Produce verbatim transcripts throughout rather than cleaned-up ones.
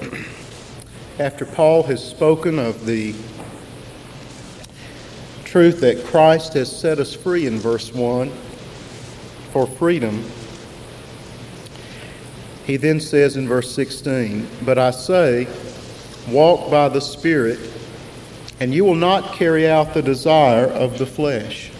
after Paul has spoken of the truth that Christ has set us free in verse one for freedom, he then says in verse sixteen, "But I say, walk by the Spirit, and you will not carry out the desire of the flesh.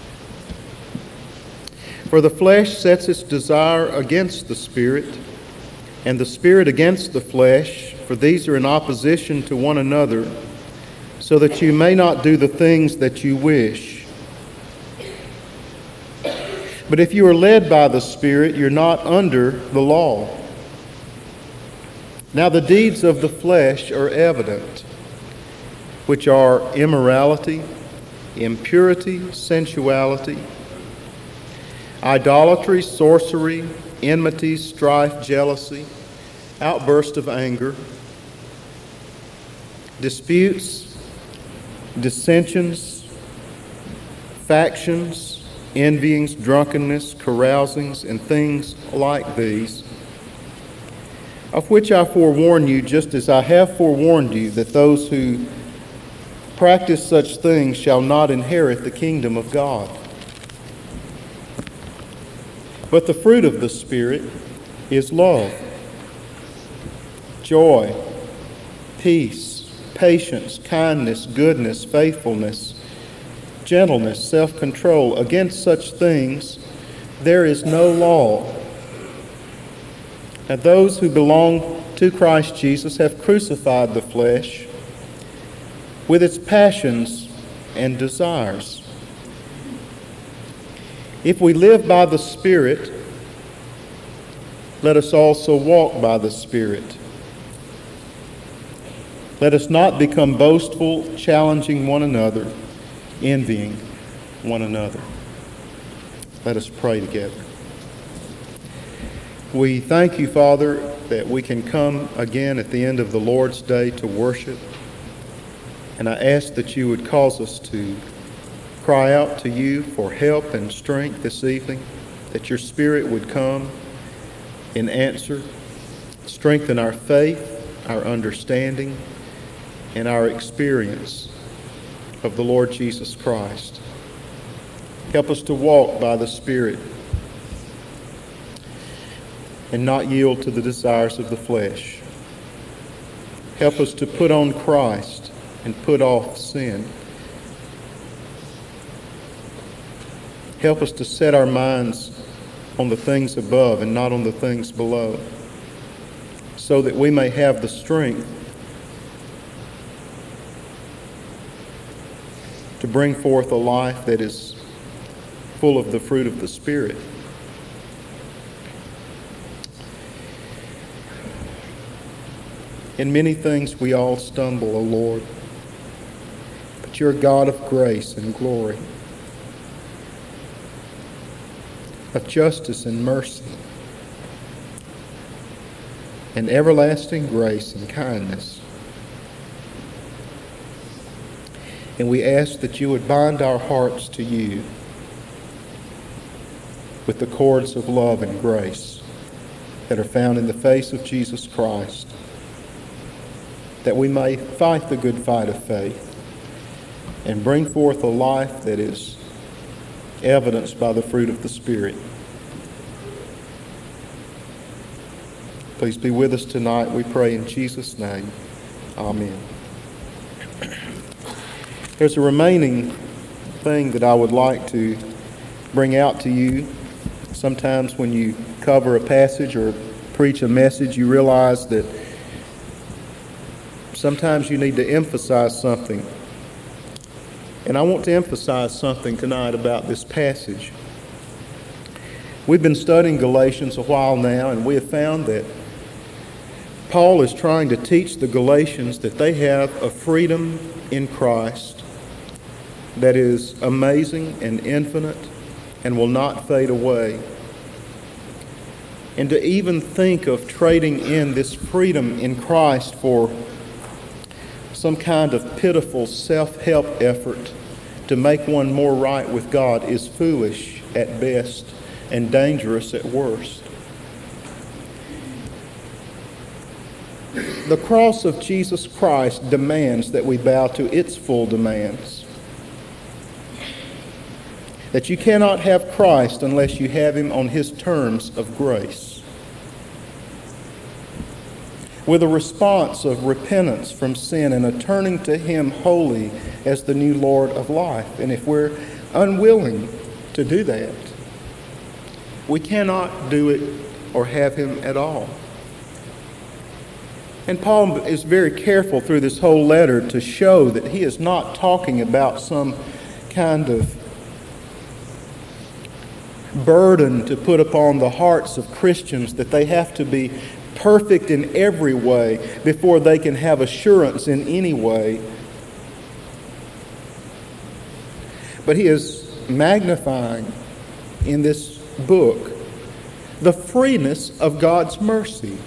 For the flesh sets its desire against the Spirit, and the Spirit against the flesh, for these are in opposition to one another, so that you may not do the things that you wish. But if you are led by the Spirit, you're not under the law. Now the deeds of the flesh are evident, which are immorality, impurity, sensuality, idolatry, sorcery, enmity, strife, jealousy, outburst of anger, disputes, dissensions, factions, envyings, drunkenness, carousings, and things like these, of which I forewarn you, just as I have forewarned you, that those who practice such things shall not inherit the kingdom of God. But the fruit of the Spirit is love, joy, peace, patience, kindness, goodness, faithfulness, gentleness, self-control. Against such things there is no law. And those who belong to Christ Jesus have crucified the flesh with its passions and desires. If we live by the Spirit, let us also walk by the Spirit. Let us not become boastful, challenging one another, envying one another." Let us pray together. We thank you, Father, that we can come again at the end of the Lord's Day to worship. And I ask that you would cause us to cry out to you for help and strength this evening, that your Spirit would come in answer, strengthen our faith, our understanding, and our experience of the Lord Jesus Christ. Help us to walk by the Spirit and not yield to the desires of the flesh. Help us to put on Christ and put off sin. Help us to set our minds on the things above and not on the things below, so that we may have the strength to bring forth a life that is full of the fruit of the Spirit. In many things we all stumble, O Lord, but you're a God of grace and glory, of justice and mercy, and everlasting grace and kindness. And we ask that you would bind our hearts to you with the cords of love and grace that are found in the face of Jesus Christ, that we may fight the good fight of faith and bring forth a life that is evidenced by the fruit of the Spirit. Please be with us tonight, we pray in Jesus' name. Amen. There's a remaining thing that I would like to bring out to you. Sometimes when you cover a passage or preach a message, you realize that sometimes you need to emphasize something. And I want to emphasize something tonight about this passage. We've been studying Galatians a while now, and we have found that Paul is trying to teach the Galatians that they have a freedom in Christ that is amazing and infinite and will not fade away. And to even think of trading in this freedom in Christ for some kind of pitiful self-help effort to make one more right with God is foolish at best and dangerous at worst. The cross of Jesus Christ demands that we bow to its full demands. That you cannot have Christ unless you have him on his terms of grace. With a response of repentance from sin and a turning to him wholly as the new Lord of life. And if we're unwilling to do that, we cannot do it or have him at all. And Paul is very careful through this whole letter to show that he is not talking about some kind of burden to put upon the hearts of Christians that they have to be perfect in every way before they can have assurance in any way. But he is magnifying in this book the freeness of God's mercy.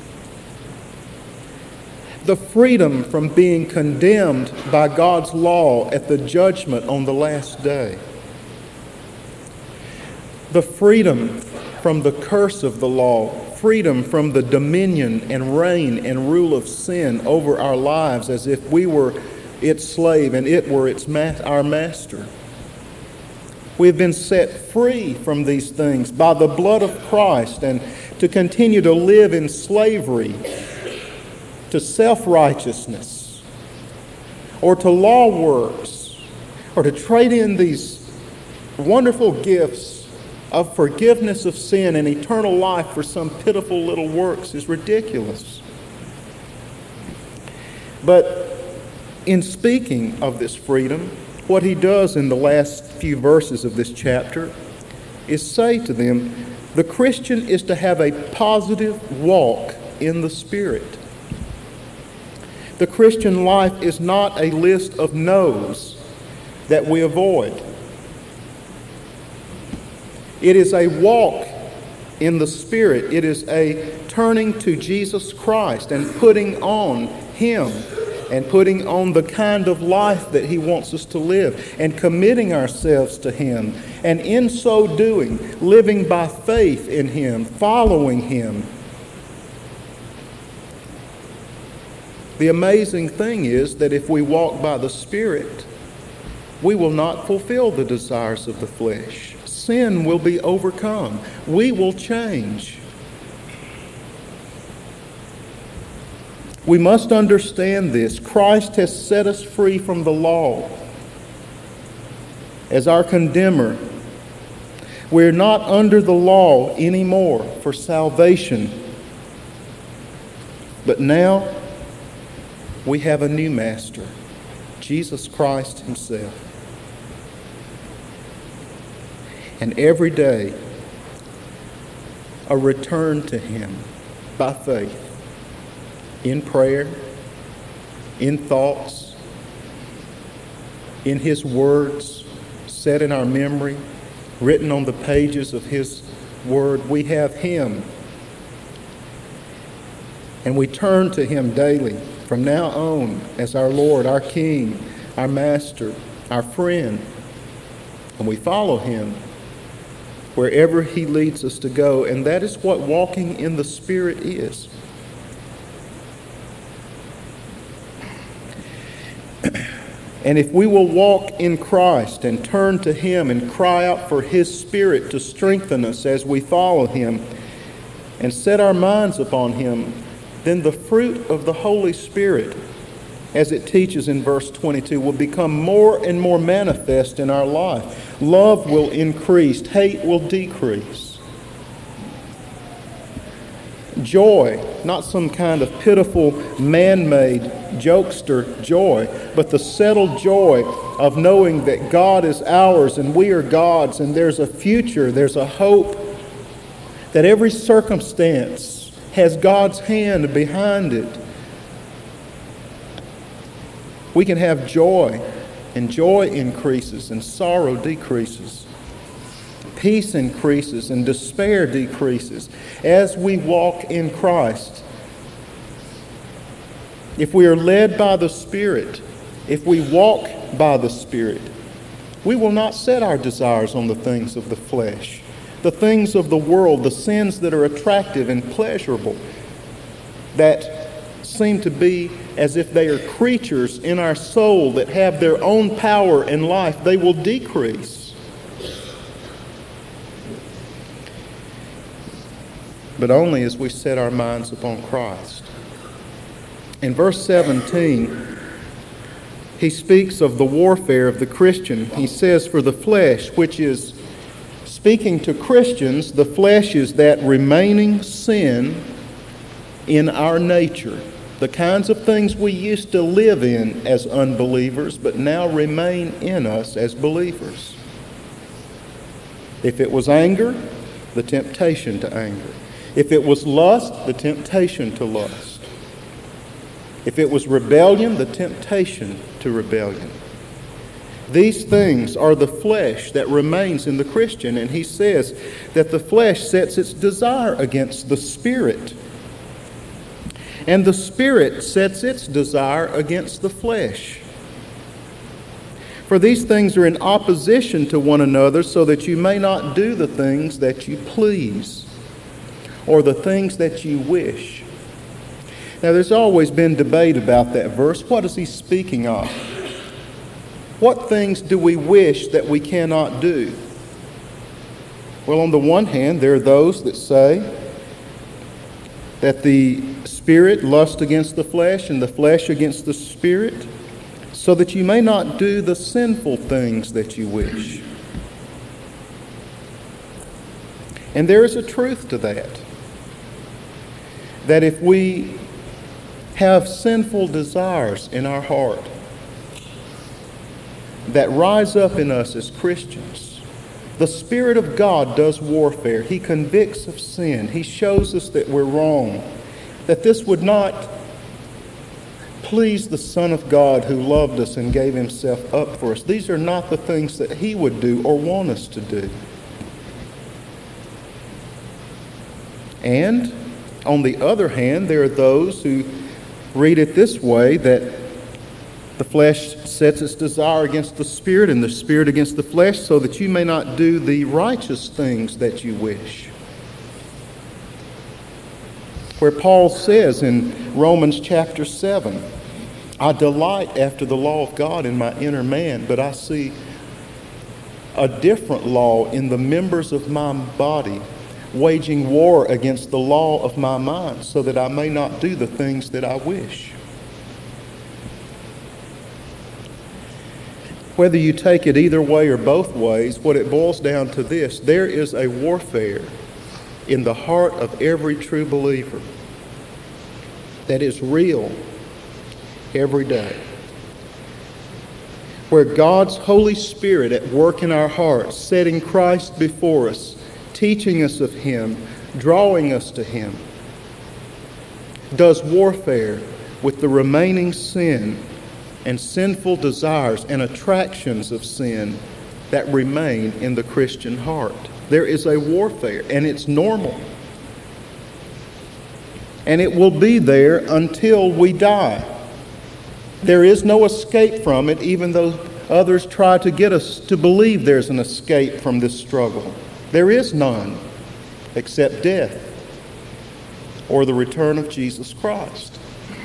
The freedom from being condemned by God's law at the judgment on the last day. The freedom from the curse of the law. Freedom from the dominion and reign and rule of sin over our lives as if we were its slave and it were its ma- our master. We have been set free from these things by the blood of Christ, and to continue to live in slavery to self-righteousness or to law works or to trade in these wonderful gifts of forgiveness of sin and eternal life for some pitiful little works is ridiculous. But in speaking of this freedom, what he does in the last few verses of this chapter is say to them, the Christian is to have a positive walk in the Spirit. The Christian life is not a list of no's that we avoid. It is a walk in the Spirit. It is a turning to Jesus Christ and putting on him and putting on the kind of life that he wants us to live and committing ourselves to him. And in so doing, living by faith in him, following him. The amazing thing is that if we walk by the Spirit, we will not fulfill the desires of the flesh. Sin will be overcome. We will change. We must understand this. Christ has set us free from the law as our condemner. We're not under the law anymore for salvation. But now we have a new master, Jesus Christ himself. And every day, a return to him by faith, in prayer, in thoughts, in his words set in our memory, written on the pages of his word. We have him. And we turn to him daily from now on as our Lord, our King, our Master, our friend. And we follow him wherever he leads us to go. And that is what walking in the Spirit is. And if we will walk in Christ and turn to him and cry out for his Spirit to strengthen us as we follow him and set our minds upon him, then the fruit of the Holy Spirit, as it teaches in verse twenty-two, will become more and more manifest in our life. Love will increase, hate will decrease. Joy, not some kind of pitiful man-made jokester joy, but the settled joy of knowing that God is ours and we are God's, and there's a future, there's a hope, that every circumstance has God's hand behind it. We can have joy, and joy increases and sorrow decreases. Peace increases and despair decreases as we walk in Christ. If we are led by the Spirit, if we walk by the Spirit, we will not set our desires on the things of the flesh, the things of the world, the sins that are attractive and pleasurable, that seem to be as if they are creatures in our soul that have their own power and life, they will decrease. But only as we set our minds upon Christ. In verse seventeen, he speaks of the warfare of the Christian. He says, for the flesh, which is, speaking to Christians, the flesh is that remaining sin in our nature. The kinds of things we used to live in as unbelievers, but now remain in us as believers. If it was anger, the temptation to anger. If it was lust, the temptation to lust. If it was rebellion, the temptation to rebellion. These things are the flesh that remains in the Christian, and he says that the flesh sets its desire against the Spirit, and the Spirit sets its desire against the flesh. For these things are in opposition to one another, so that you may not do the things that you please, or the things that you wish. Now, there's always been debate about that verse. What is he speaking of? What things do we wish that we cannot do? Well, on the one hand, there are those that say that the Spirit lusts against the flesh and the flesh against the Spirit, so that you may not do the sinful things that you wish. And there is a truth to that. That if we have sinful desires in our heart that rise up in us as Christians, the Spirit of God does warfare. He convicts of sin. He shows us that we're wrong, that this would not please the Son of God who loved us and gave himself up for us. These are not the things that he would do or want us to do. And on the other hand, there are those who read it this way, that the flesh sets its desire against the Spirit and the Spirit against the flesh, so that you may not do the righteous things that you wish. Where Paul says in Romans chapter seven, I delight after the law of God in my inner man, but I see a different law in the members of my body, waging war against the law of my mind, so that I may not do the things that I wish. Whether you take it either way or both ways, what it boils down to this: there is a warfare in the heart of every true believer that is real every day, where God's Holy Spirit at work in our hearts, setting Christ before us, teaching us of him, drawing us to him, does warfare with the remaining sin and sinful desires and attractions of sin that remain in the Christian heart. There is a warfare, and it's normal. And it will be there until we die. There is no escape from it, even though others try to get us to believe there's an escape from this struggle. There is none except death or the return of Jesus Christ.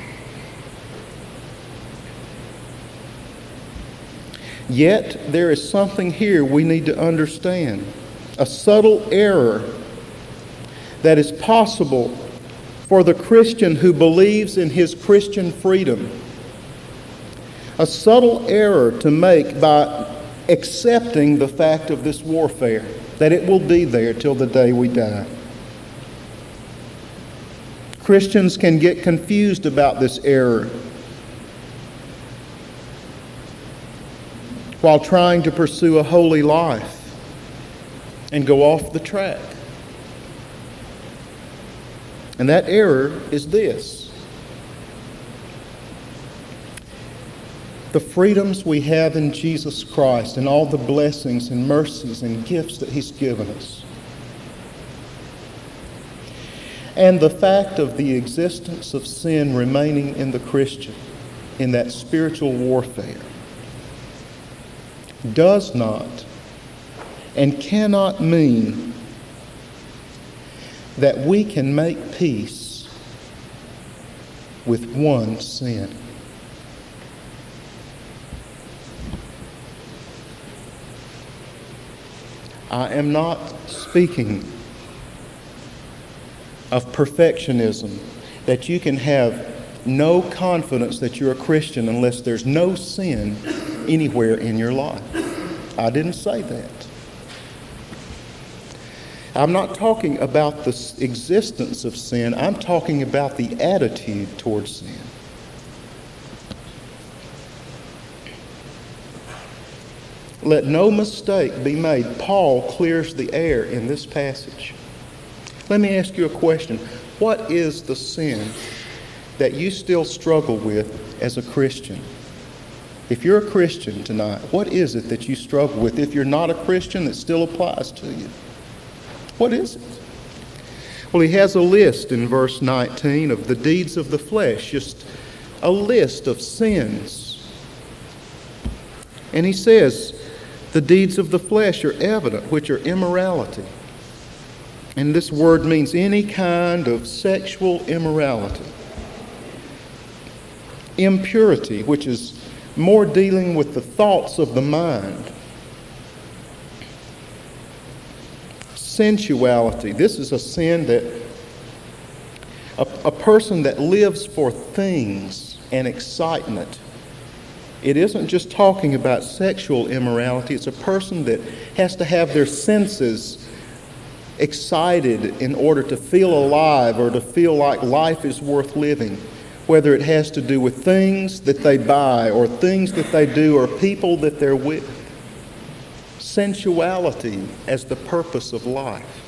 Yet there is something here we need to understand, a subtle error that is possible for the Christian who believes in his Christian freedom. A subtle error to make by accepting the fact of this warfare, that it will be there till the day we die. Christians can get confused about this error while trying to pursue a holy life and go off the track. And that error is this: the freedoms we have in Jesus Christ and all the blessings and mercies and gifts that he's given us, and the fact of the existence of sin remaining in the Christian in that spiritual warfare, does not and cannot mean that we can make peace with one sin. I am not speaking of perfectionism, that you can have no confidence that you're a Christian unless there's no sin anywhere in your life. I didn't say that. I'm not talking about the existence of sin. I'm talking about the attitude towards sin. Let no mistake be made. Paul clears the air in this passage. Let me ask you a question. What is the sin that you still struggle with as a Christian? If you're a Christian tonight, what is it that you struggle with? If you're not a Christian, that still applies to you. What is it? Well, he has a list in verse nineteen of the deeds of the flesh, just a list of sins. And he says, the deeds of the flesh are evident, which are immorality. And this word means any kind of sexual immorality. Impurity, which is more dealing with the thoughts of the mind. Sensuality. This is a sin that a, a person that lives for things and excitement. It isn't just talking about sexual immorality. It's a person that has to have their senses excited in order to feel alive or to feel like life is worth living, whether it has to do with things that they buy or things that they do or people that they're with. Sensuality as the purpose of life.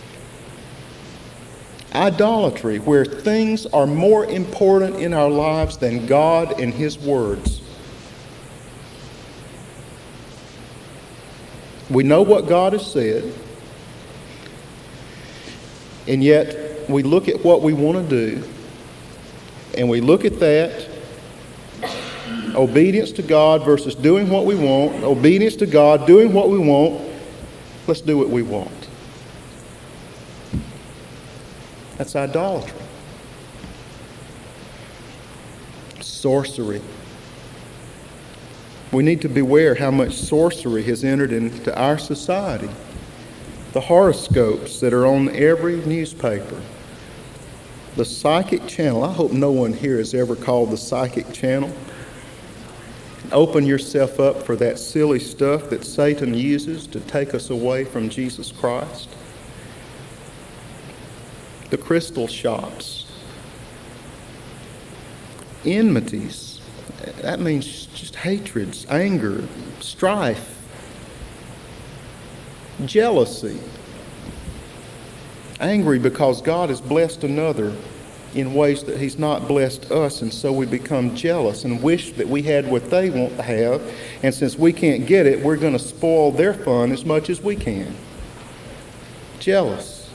Idolatry, where things are more important in our lives than God and His words. We know what God has said, and yet we look at what we want to do, and we look at that, obedience to God versus doing what we want, obedience to God, doing what we want, let's do what we want. That's idolatry. Sorcery. We need to beware how much sorcery has entered into our society. The horoscopes that are on every newspaper. The psychic channel. I hope no one here has ever called the psychic channel. Open yourself up for that silly stuff that Satan uses to take us away from Jesus Christ. The crystal shops. Enmities. That means just hatreds, anger, strife, jealousy. Angry because God has blessed another in ways that He's not blessed us, and so we become jealous and wish that we had what they want to have, and since we can't get it, we're going to spoil their fun as much as we can. Jealous.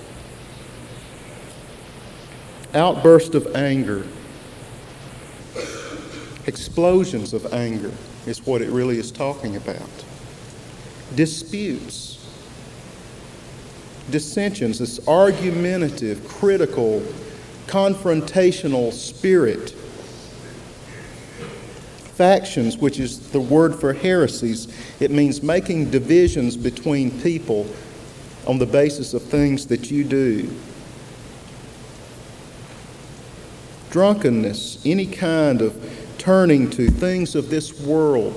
Outburst of anger. Explosions of anger is what it really is talking about. Disputes. Dissensions, this argumentative, critical, confrontational spirit. Factions, which is the word for heresies, it means making divisions between people on the basis of things that you do. Drunkenness, any kind of turning to things of this world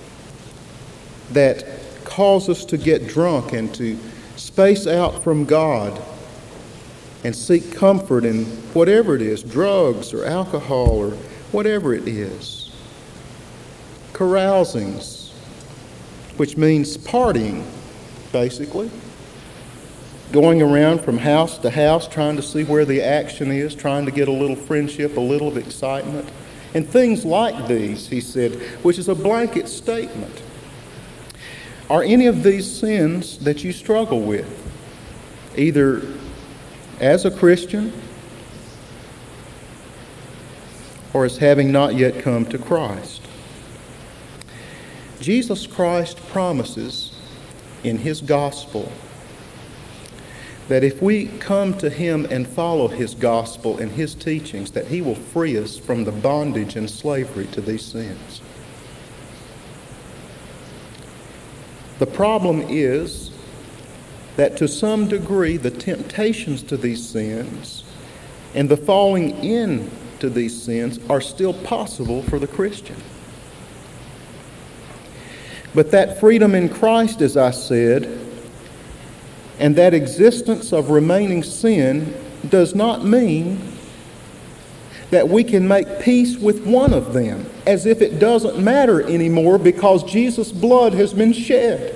that cause us to get drunk and to space out from God and seek comfort in whatever it is, drugs or alcohol or whatever it is. Carousings, which means partying, basically. Going around from house to house trying to see where the action is, trying to get a little friendship, a little of excitement. And things like these, he said, which is a blanket statement. Are any of these sins that you struggle with, either as a Christian or as having not yet come to Christ? Jesus Christ promises in His gospel that if we come to Him and follow His gospel and His teachings, that He will free us from the bondage and slavery to these sins. The problem is that to some degree the temptations to these sins and the falling into these sins are still possible for the Christian. But that freedom in Christ, as I said, and that existence of remaining sin does not mean that we can make peace with one of them, as if it doesn't matter anymore because Jesus' blood has been shed.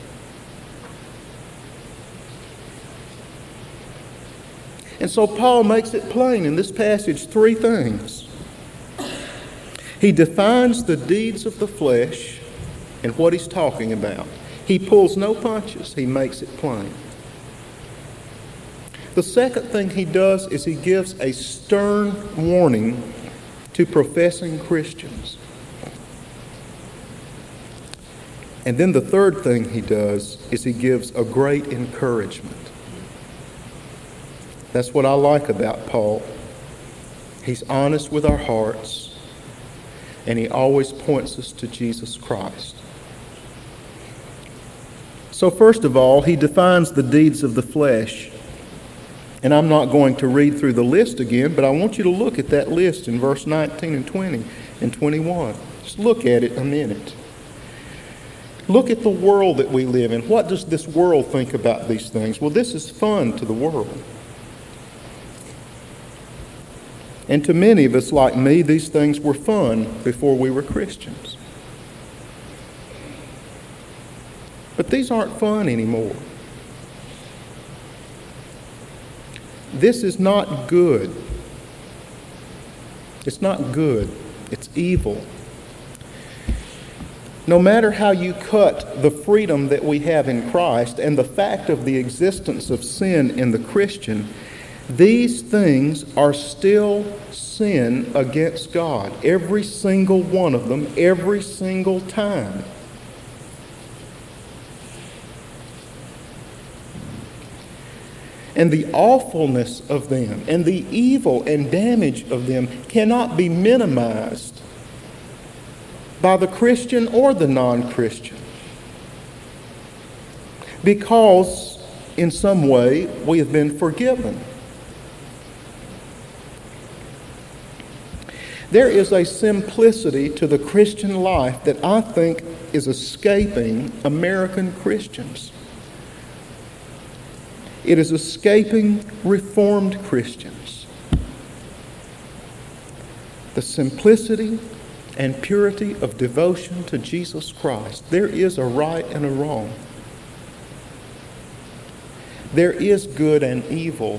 And so Paul makes it plain in this passage three things. He defines the deeds of the flesh and what he's talking about. He pulls no punches. He makes it plain. The second thing he does is he gives a stern warning to professing Christians. And then the third thing he does is he gives a great encouragement. That's what I like about Paul. He's honest with our hearts, and he always points us to Jesus Christ. So first of all, he defines the deeds of the flesh. And I'm not going to read through the list again, but I want you to look at that list in verse nineteen and twenty and twenty-one. Just look at it a minute. Look at the world that we live in. What does this world think about these things? Well, this is fun to the world. And to many of us like me, these things were fun before we were Christians. But these aren't fun anymore. This is not good. It's not good. It's evil. No matter how you cut the freedom that we have in Christ and the fact of the existence of sin in the Christian, these things are still sin against God. Every single one of them, every single time. And the awfulness of them and the evil and damage of them cannot be minimized by the Christian or the non-Christian. Because in some way we have been forgiven. There is a simplicity to the Christian life that I think is escaping American Christians. It is escaping Reformed Christians. The simplicity and purity of devotion to Jesus Christ. There is a right and a wrong. There is good and evil.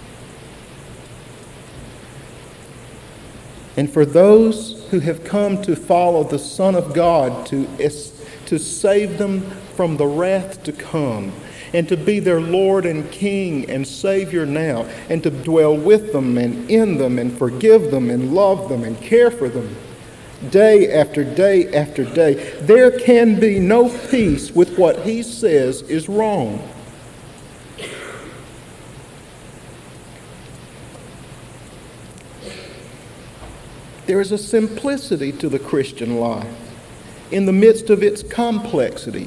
And for those who have come to follow the Son of God to, to save them from the wrath to come, and to be their Lord and King and Savior now, and to dwell with them and in them and forgive them and love them and care for them day after day after day, there can be no peace with what he says is wrong. There is a simplicity to the Christian life in the midst of its complexity.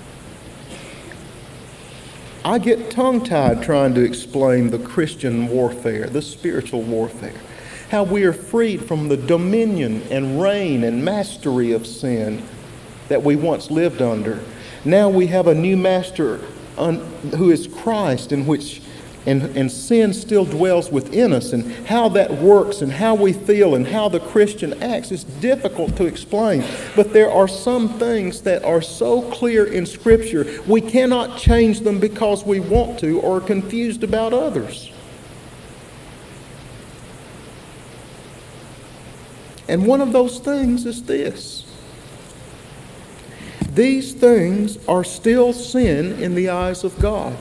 I get tongue-tied trying to explain the Christian warfare, the spiritual warfare, how we are freed from the dominion and reign and mastery of sin that we once lived under. Now we have a new master un, who is Christ, in which and, and sin still dwells within us, and how that works and how we feel and how the Christian acts is difficult to explain. But there are some things that are so clear in Scripture, we cannot change them because we want to or are confused about others. And one of those things is this. These things are still sin in the eyes of God.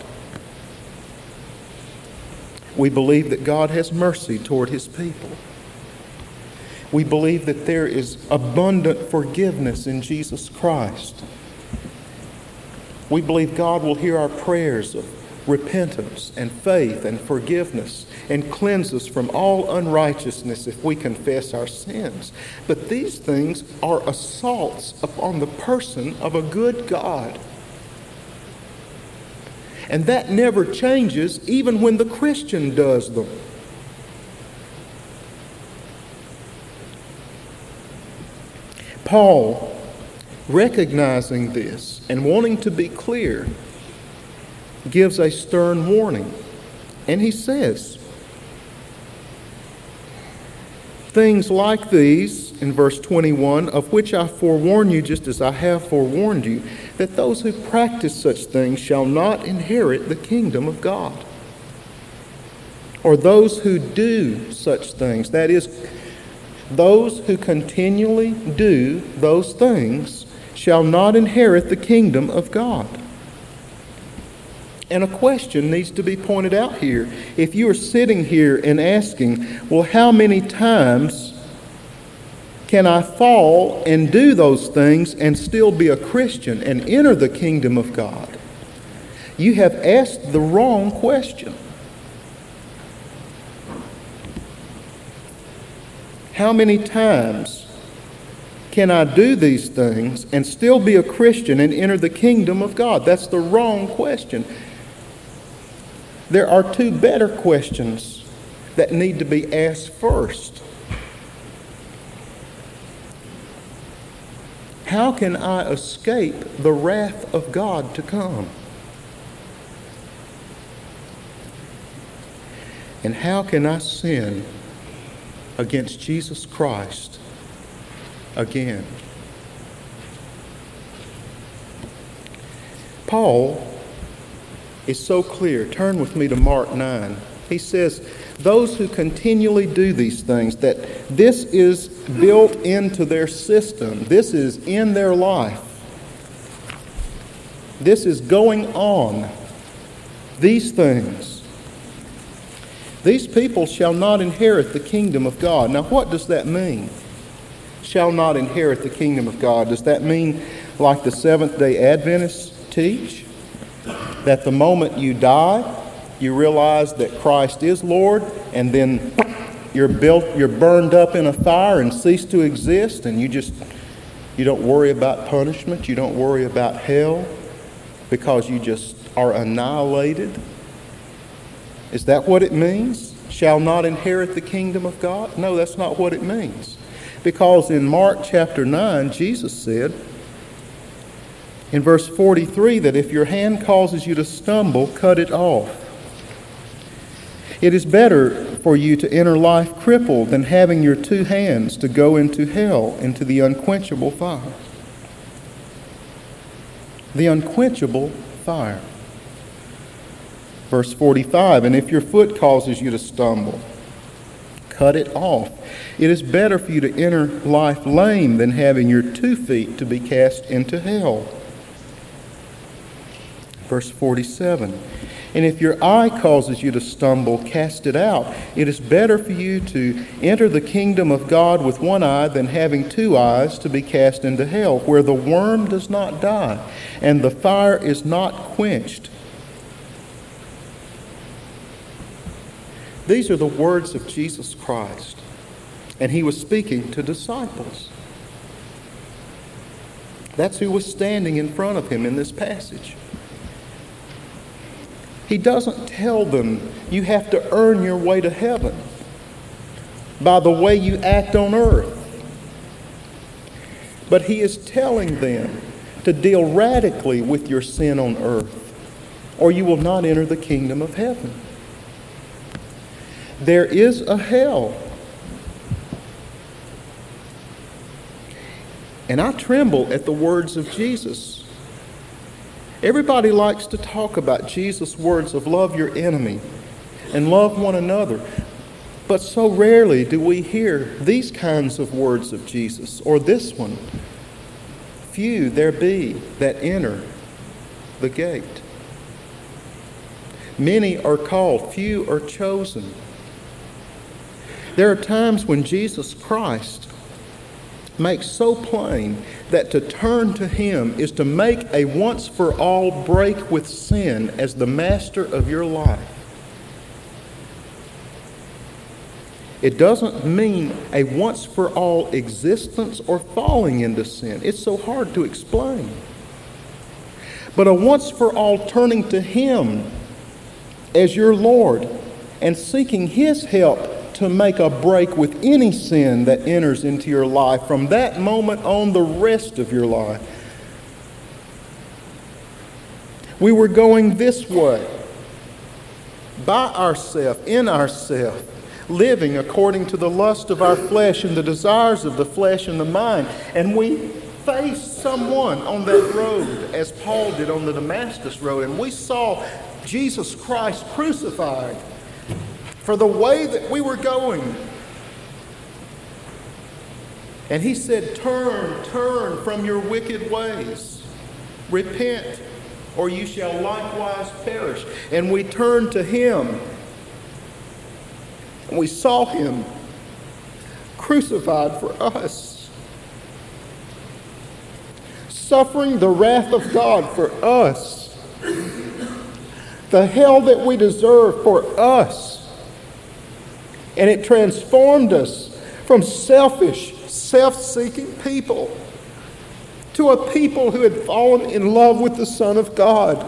We believe that God has mercy toward His people. We believe that there is abundant forgiveness in Jesus Christ. We believe God will hear our prayers of repentance and faith and forgiveness and cleanse us from all unrighteousness if we confess our sins. But these things are assaults upon the person of a good God. And that never changes even when the Christian does them. Paul, recognizing this and wanting to be clear, gives a stern warning. And he says things like these in verse twenty-one, of which I forewarn you just as I have forewarned you, that those who practice such things shall not inherit the kingdom of God. Or those who do such things, that is, those who continually do those things shall not inherit the kingdom of God. And a question needs to be pointed out here. If you are sitting here and asking, well, how many times can I fall and do those things and still be a Christian and enter the kingdom of God? You have asked the wrong question. How many times can I do these things and still be a Christian and enter the kingdom of God? That's the wrong question. There are two better questions that need to be asked first. How can I escape the wrath of God to come? And how can I sin against Jesus Christ again? Paul is so clear. Turn with me to Mark nine. He says, those who continually do these things, that this is built into their system. This is in their life. This is going on. These things. These people shall not inherit the kingdom of God. Now, what does that mean? Shall not inherit the kingdom of God. Does that mean like the Seventh-day Adventists teach? That the moment you die, you realize that Christ is Lord, and then you're built, you're burned up in a fire and cease to exist, and you just, you don't worry about punishment, you don't worry about hell, because you just are annihilated? Is that what it means? Shall not inherit the kingdom of God? No, that's not what it means. Because in Mark chapter nine, Jesus said, in verse forty-three, that if your hand causes you to stumble, cut it off. It is better for you to enter life crippled than having your two hands to go into hell, into the unquenchable fire. The unquenchable fire. Verse forty-five, and if your foot causes you to stumble, cut it off. It is better for you to enter life lame than having your two feet to be cast into hell. Verse forty-seven, and if your eye causes you to stumble, cast it out. It is better for you to enter the kingdom of God with one eye than having two eyes to be cast into hell, where the worm does not die and the fire is not quenched. These are the words of Jesus Christ, and he was speaking to disciples. That's who was standing in front of him in this passage. He doesn't tell them you have to earn your way to heaven by the way you act on earth. But he is telling them to deal radically with your sin on earth, or you will not enter the kingdom of heaven. There is a hell. And I tremble at the words of Jesus. Everybody likes to talk about Jesus' words of love your enemy and love one another. But so rarely do we hear these kinds of words of Jesus, or this one. Few there be that enter the gate. Many are called, few are chosen. There are times when Jesus Christ makes so plain that to turn to Him is to make a once-for-all break with sin as the master of your life. It doesn't mean a once-for-all existence or falling into sin. It's so hard to explain. But a once-for-all turning to Him as your Lord and seeking His help to make a break with any sin that enters into your life from that moment on the rest of your life. We were going this way, by ourselves, in ourselves, living according to the lust of our flesh and the desires of the flesh and the mind. And we faced someone on that road, as Paul did on the Damascus road, and we saw Jesus Christ crucified for the way that we were going. And He said, turn, turn from your wicked ways. Repent, or you shall likewise perish. And we turned to Him. And we saw Him crucified for us, suffering the wrath of God for us, the hell that we deserve for us. And it transformed us from selfish, self-seeking people to a people who had fallen in love with the Son of God.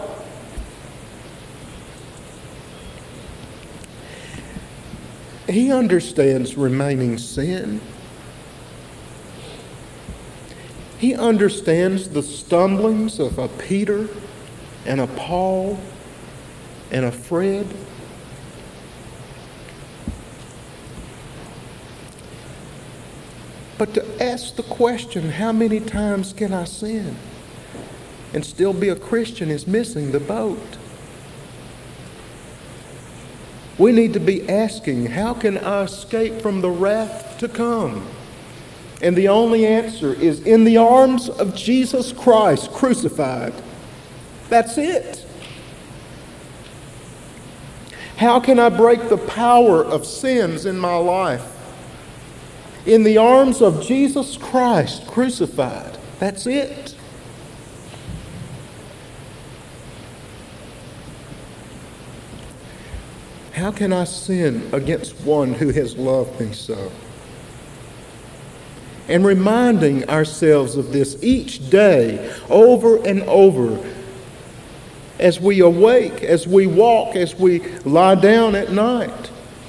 He understands remaining sin. He understands the stumblings of a Peter and a Paul and a Fred. But to ask the question, how many times can I sin and still be a Christian, is missing the boat. We need to be asking, how can I escape from the wrath to come? And the only answer is in the arms of Jesus Christ crucified. That's it. How can I break the power of sins in my life? In the arms of Jesus Christ crucified. That's it. How can I sin against one who has loved me so? And reminding ourselves of this each day, over and over, as we awake, as we walk, as we lie down at night.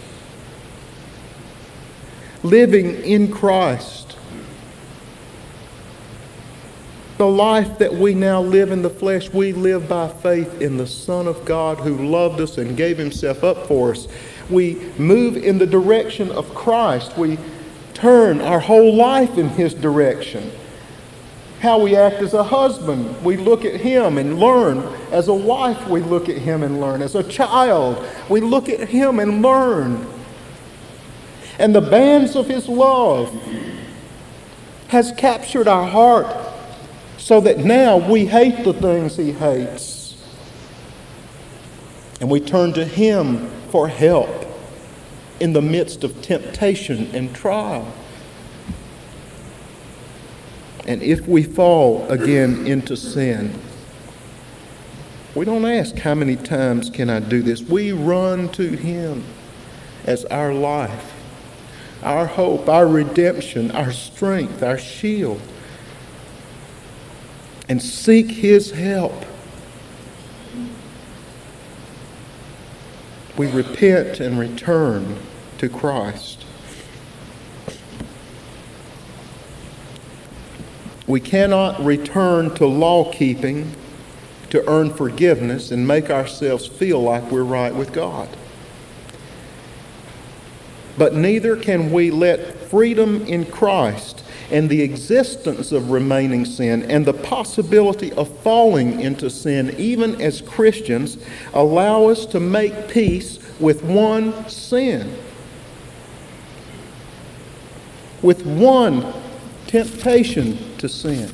Living in Christ. The life that we now live in the flesh, we live by faith in the Son of God who loved us and gave Himself up for us. We move in the direction of Christ. We turn our whole life in His direction. How we act as a husband, we look at Him and learn. As a wife, we look at Him and learn. As a child, we look at Him and learn. And the bands of His love has captured our heart so that now we hate the things He hates. And we turn to Him for help in the midst of temptation and trial. And if we fall again into sin, we don't ask, how many times can I do this? We run to Him as our life, our hope, our redemption, our strength, our shield, and seek His help. We repent and return to Christ. We cannot return to law-keeping to earn forgiveness and make ourselves feel like we're right with God. But neither can we let freedom in Christ and the existence of remaining sin and the possibility of falling into sin, even as Christians, allow us to make peace with one sin, with one temptation to sin.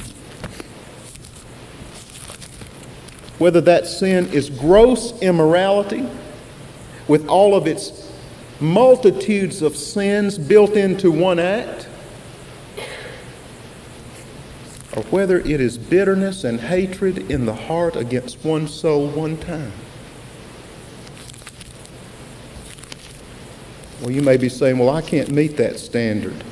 Whether that sin is gross immorality with all of its multitudes of sins built into one act, or whether it is bitterness and hatred in the heart against one soul one time. Well, you may be saying, well, I can't meet that standard.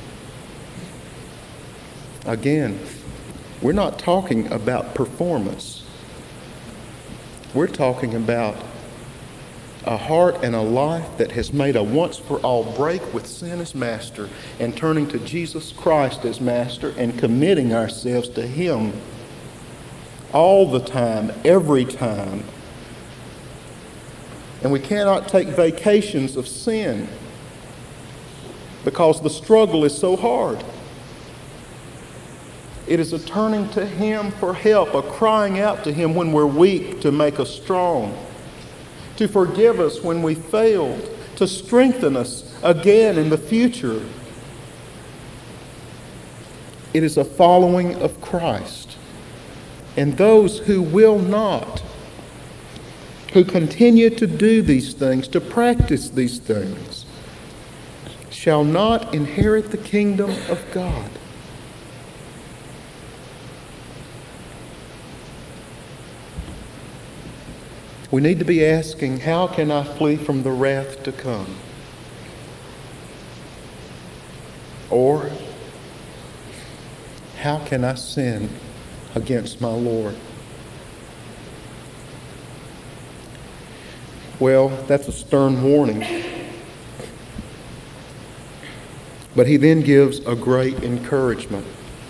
Again, we're not talking about performance. We're talking about a heart and a life that has made a once-for-all break with sin as master and turning to Jesus Christ as master and committing ourselves to Him all the time, every time. And we cannot take vacations of sin because the struggle is so hard. It is a turning to Him for help, a crying out to Him when we're weak to make us strong, to forgive us when we failed, to strengthen us again in the future. It is a following of Christ. And those who will not, who continue to do these things, to practice these things, shall not inherit the kingdom of God. We need to be asking, how can I flee from the wrath to come? Or, how can I sin against my Lord? Well, that's a stern warning. But he then gives a great encouragement.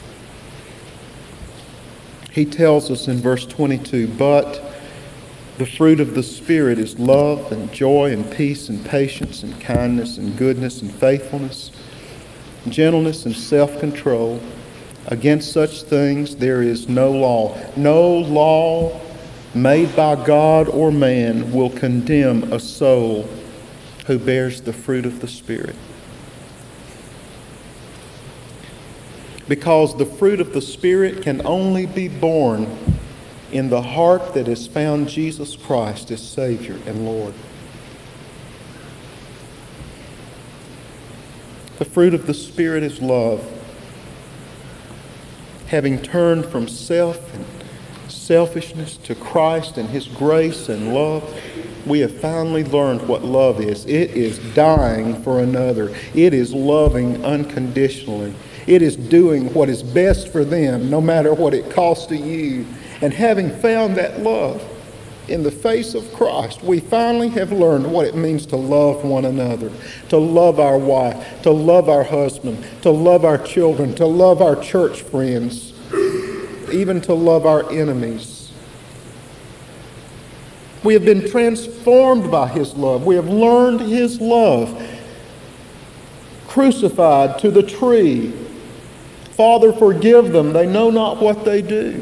He tells us in verse twenty-two, but the fruit of the Spirit is love and joy and peace and patience and kindness and goodness and faithfulness, gentleness and self-control. Against such things there is no law. No law made by God or man will condemn a soul who bears the fruit of the Spirit. Because the fruit of the Spirit can only be born in the heart that has found Jesus Christ as Savior and Lord. The fruit of the Spirit is love. Having turned from self and selfishness to Christ and His grace and love, we have finally learned what love is. It is dying for another. It is loving unconditionally. It is doing what is best for them, no matter what it costs to you. And having found that love in the face of Christ, we finally have learned what it means to love one another, to love our wife, to love our husband, to love our children, to love our church friends, even to love our enemies. We have been transformed by His love. We have learned His love. Crucified to the tree. Father, forgive them. They know not what they do.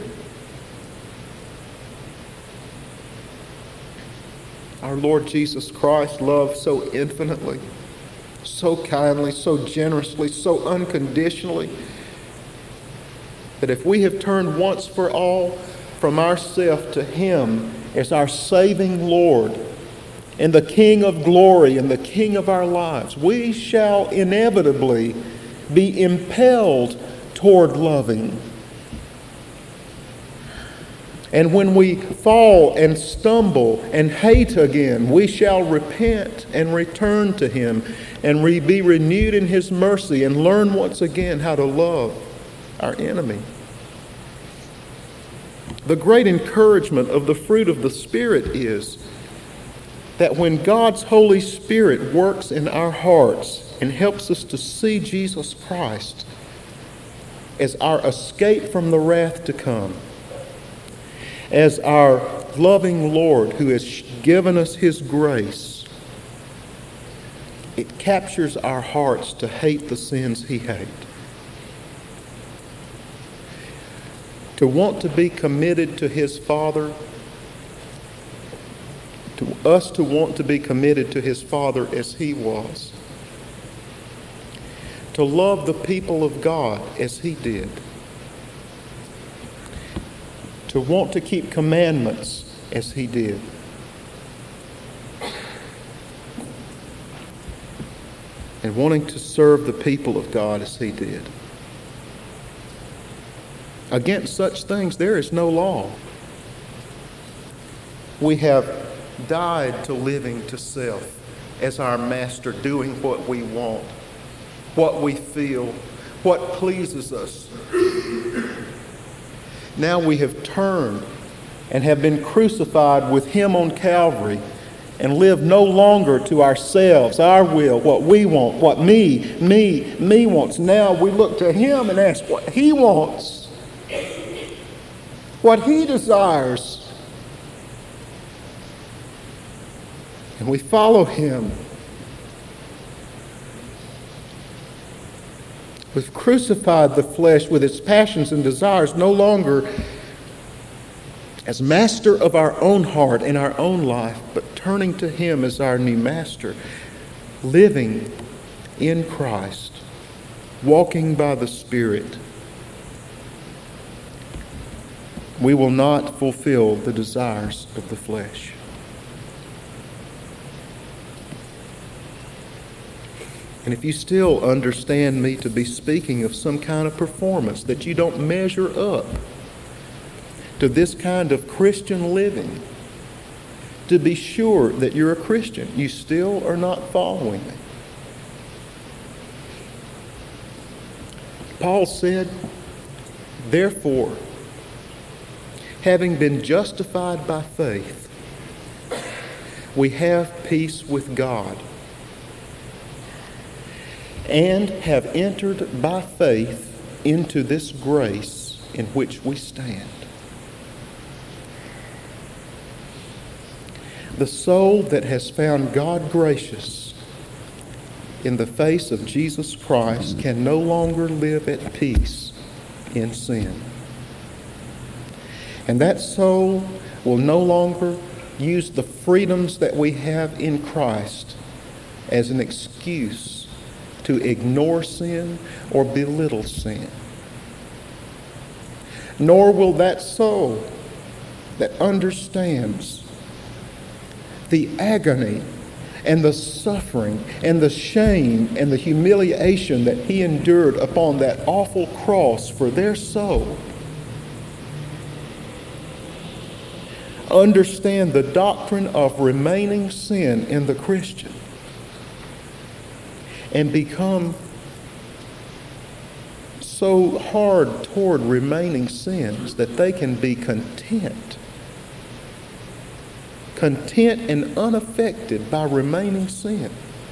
Our Lord Jesus Christ loved so infinitely, so kindly, so generously, so unconditionally, that if we have turned once for all from ourself to Him as our saving Lord and the King of glory and the King of our lives, we shall inevitably be impelled toward loving. And when we fall and stumble and hate again, we shall repent and return to Him and re- be renewed in His mercy and learn once again how to love our enemy. The great encouragement of the fruit of the Spirit is that when God's Holy Spirit works in our hearts and helps us to see Jesus Christ as our escape from the wrath to come, as our loving Lord who has given us His grace, it captures our hearts to hate the sins He hates. To want to be committed to His Father, to us to want to be committed to His Father as He was. To love the people of God as He did. To want to keep commandments as He did. And wanting to serve the people of God as He did. Against such things there is no law. We have died to living to self as our master, doing what we want, what we feel, what pleases us. Now we have turned and have been crucified with him on Calvary and live no longer to ourselves, our will, what we want, what me, me, me wants. Now we look to him and ask what he wants, what he desires. And we follow him. We've crucified the flesh with its passions and desires, no longer as master of our own heart and our own life, but turning to him as our new master, living in Christ, walking by the Spirit. We will not fulfill the desires of the flesh. And if you still understand me to be speaking of some kind of performance, that you don't measure up to this kind of Christian living, to be sure that you're a Christian. You still are not following me. Paul said, therefore, having been justified by faith, we have peace with God, and have entered by faith into this grace in which we stand. The soul that has found God gracious in the face of Jesus Christ can no longer live at peace in sin. And that soul will no longer use the freedoms that we have in Christ as an excuse to ignore sin or belittle sin. Nor will that soul that understands the agony and the suffering and the shame and the humiliation that he endured upon that awful cross for their soul understand the doctrine of remaining sin in the Christian and become so hard toward remaining sins that they can be content. Content and unaffected by remaining sin.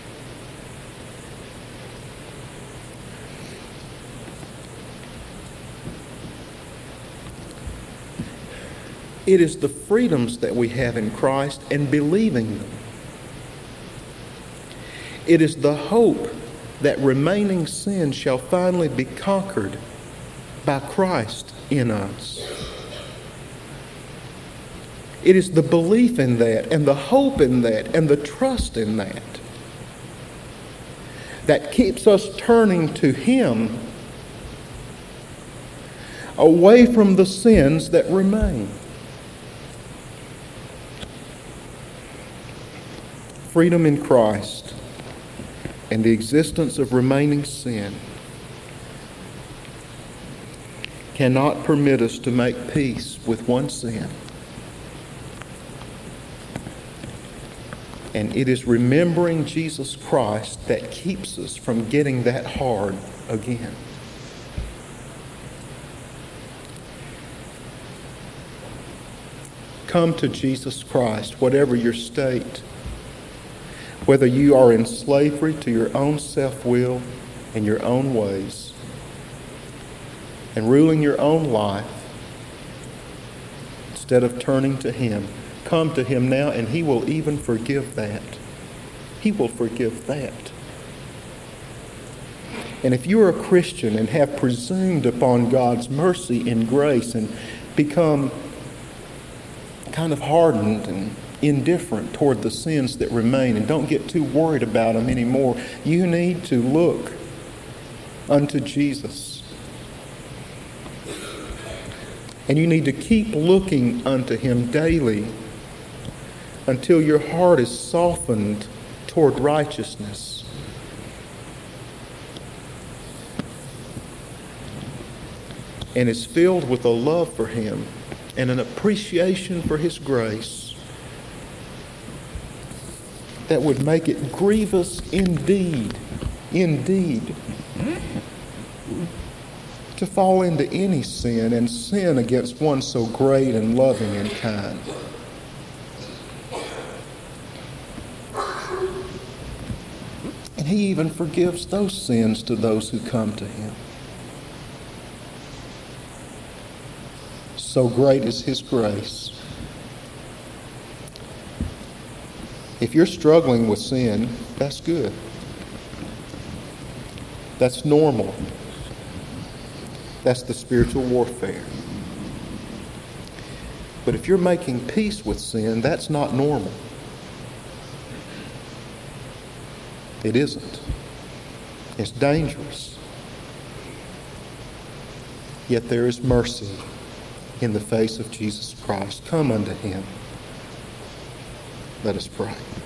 It is the freedoms that we have in Christ and believing them. It is the hope that remaining sin shall finally be conquered by Christ in us. It is the belief in that and the hope in that and the trust in that that keeps us turning to Him away from the sins that remain. Freedom in Christ and the existence of remaining sin cannot permit us to make peace with one sin. And it is remembering Jesus Christ that keeps us from getting that hard again. Come to Jesus Christ, whatever your state. Whether you are in slavery to your own self-will and your own ways, and ruling your own life, instead of turning to Him, come to Him now, and He will even forgive that. He will forgive that. And if you are a Christian and have presumed upon God's mercy and grace and become kind of hardened and indifferent toward the sins that remain and don't get too worried about them anymore, you need to look unto Jesus. And you need to keep looking unto Him daily until your heart is softened toward righteousness. and is filled with a love for Him and an appreciation for His grace that would make it grievous indeed, indeed, to fall into any sin and sin against one so great and loving and kind. And He even forgives those sins to those who come to Him. So great is His grace. If you're struggling with sin, that's good. That's normal. That's the spiritual warfare. But if you're making peace with sin, that's not normal. It isn't. It's dangerous. Yet there is mercy in the face of Jesus Christ. Come unto Him. Let us pray.